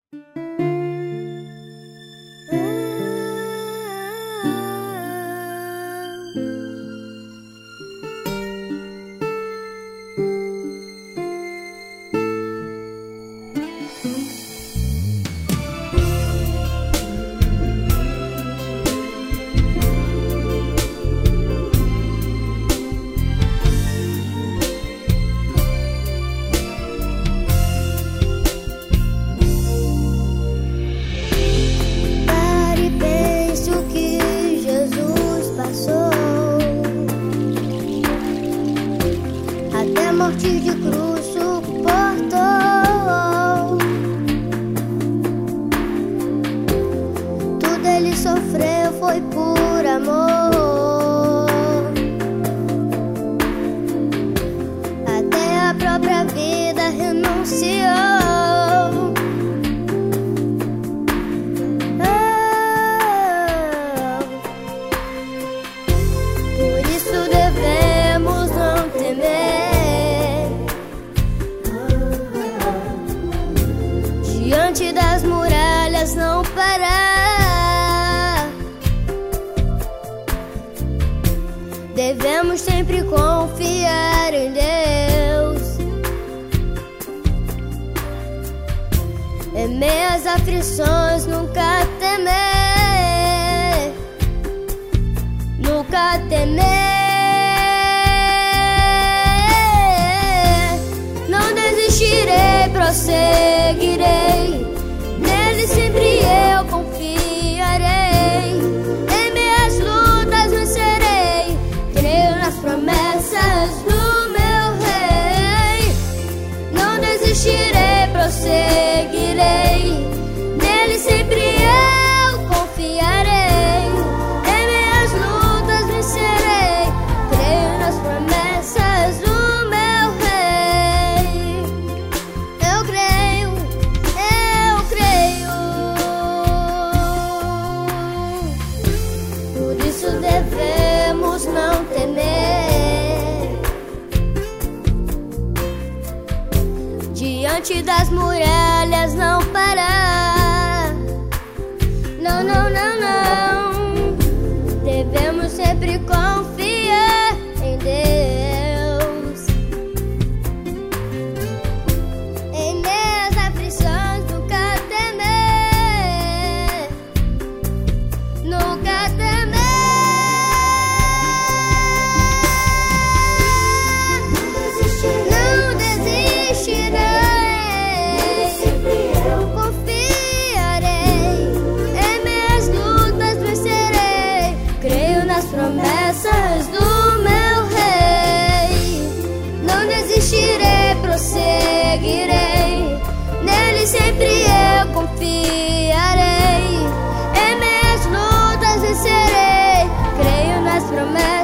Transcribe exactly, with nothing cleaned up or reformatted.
Morte de cruz suportou. Tudo ele sofreu foi por amor. Até a própria vida renunciou. Oh. Por isso devemos não temer. Diante das muralhas não parar. Devemos sempre confiar em Deus. Em meias aflições nunca temer. Nunca temer. Não desistirei, prosseguirei. Nele sempre eu confiarei. Em minhas lutas vencerei. Creio nas promessas do meu Rei. Não desistirei, prosseguirei. Nele sempre eu confiarei. Em minhas lutas vencerei. Creio nas promessas do meu Rei. Eu creio. Devemos não temer. Diante das muralhas não parar. Não, não, não, não. Devemos sempre confiar em Deus. Em minhas aflições nunca temer. Nunca temer. Promessas do meu Rei. Não desistirei, prosseguirei. Nele sempre eu confiarei. Em minhas lutas vencerei. Creio nas promessas.